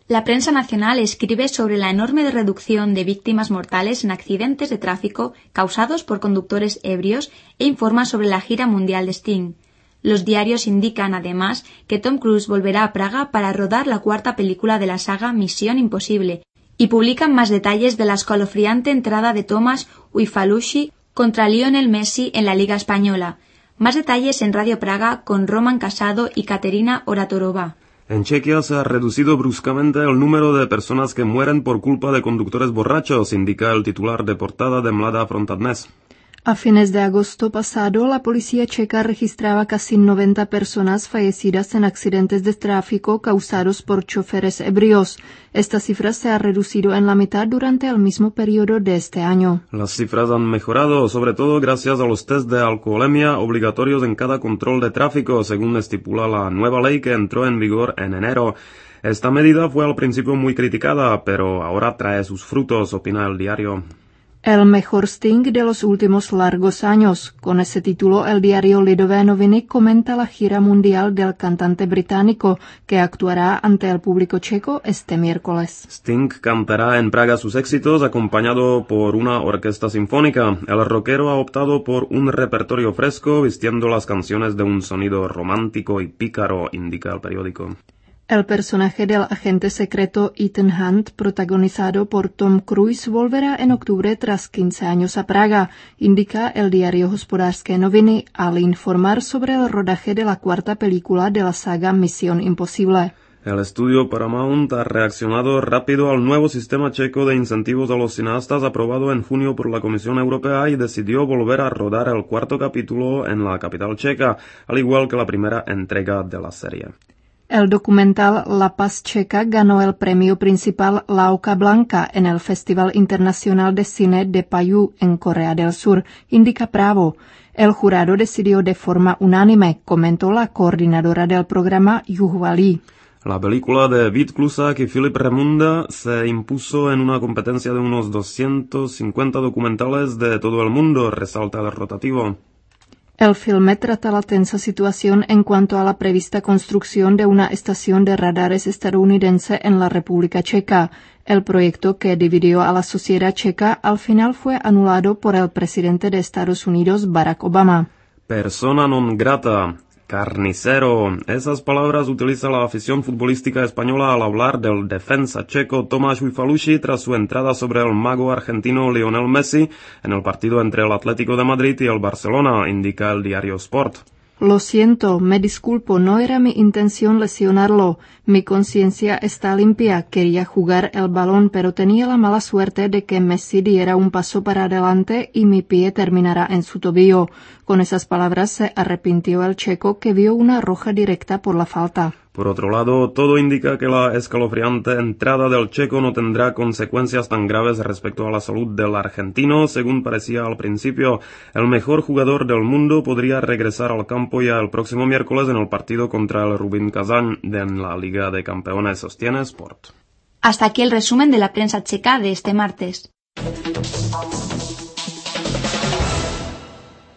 La prensa nacional escribe sobre la enorme reducción de víctimas mortales en accidentes de tráfico causados por conductores ebrios e informa sobre la gira mundial de Sting. Los diarios indican, además, que Tom Cruise volverá a Praga para rodar la cuarta película de la saga Misión Imposible y publican más detalles de la escalofriante entrada de Tomasz Ujfaluszy contra Lionel Messi en la Liga Española. Más detalles en Radio Praga con Roman Casado y Katerina Oratorova. En Chequia se ha reducido bruscamente el número de personas que mueren por culpa de conductores borrachos, indica el titular de portada de Mladá fronta Dnes. A fines de agosto pasado, la policía checa registraba casi 90 personas fallecidas en accidentes de tráfico causados por choferes ebrios. Esta cifra se ha reducido en la mitad durante el mismo periodo de este año. Las cifras han mejorado, sobre todo gracias a los test de alcoholemia obligatorios en cada control de tráfico, según estipula la nueva ley que entró en vigor en enero. Esta medida fue al principio muy criticada, pero ahora trae sus frutos, opina el diario. El mejor Sting de los últimos largos años. Con ese título, el diario Lidové noviny comenta la gira mundial del cantante británico, que actuará ante el público checo este miércoles. Sting cantará en Praga sus éxitos acompañado por una orquesta sinfónica. El rockero ha optado por un repertorio fresco, vistiendo las canciones de un sonido romántico y pícaro, indica el periódico. El personaje del agente secreto Ethan Hunt, protagonizado por Tom Cruise, volverá en octubre tras 15 años a Praga, indica el diario Hospodářské noviny al informar sobre el rodaje de la cuarta película de la saga Misión Imposible. El estudio Paramount ha reaccionado rápido al nuevo sistema checo de incentivos a los cineastas aprobado en junio por la Comisión Europea y decidió volver a rodar el cuarto capítulo en la capital checa, al igual que la primera entrega de la serie. El documental La Paz Checa ganó el premio principal La Oca Blanca en el Festival Internacional de Cine de Paju en Corea del Sur, indica Právo. El jurado decidió de forma unánime, comentó la coordinadora del programa, Juhva Lee. La película de Vít Klusák y Filip Remunda se impuso en una competencia de unos 250 documentales de todo el mundo, resalta el rotativo. El filme trata la tensa situación en cuanto a la prevista construcción de una estación de radares estadounidense en la República Checa. El proyecto que dividió a la sociedad checa al final fue anulado por el presidente de Estados Unidos, Barack Obama. Persona non grata. Carnicero. Esas palabras utiliza la afición futbolística española al hablar del defensa checo Tomáš Ujfaluszy tras su entrada sobre el mago argentino Lionel Messi en el partido entre el Atlético de Madrid y el Barcelona, indica el diario Sport. Lo siento, me disculpo, no era mi intención lesionarlo. Mi conciencia está limpia, quería jugar el balón, pero tenía la mala suerte de que Messi diera un paso para adelante y mi pie terminara en su tobillo. Con esas palabras se arrepintió el checo, que vio una roja directa por la falta. Por otro lado, todo indica que la escalofriante entrada del checo no tendrá consecuencias tan graves respecto a la salud del argentino, según parecía al principio. El mejor jugador del mundo podría regresar al campo ya el próximo miércoles en el partido contra el Rubin Kazán en la Liga de Campeones, sostiene Sport. Hasta aquí el resumen de la prensa checa de este martes.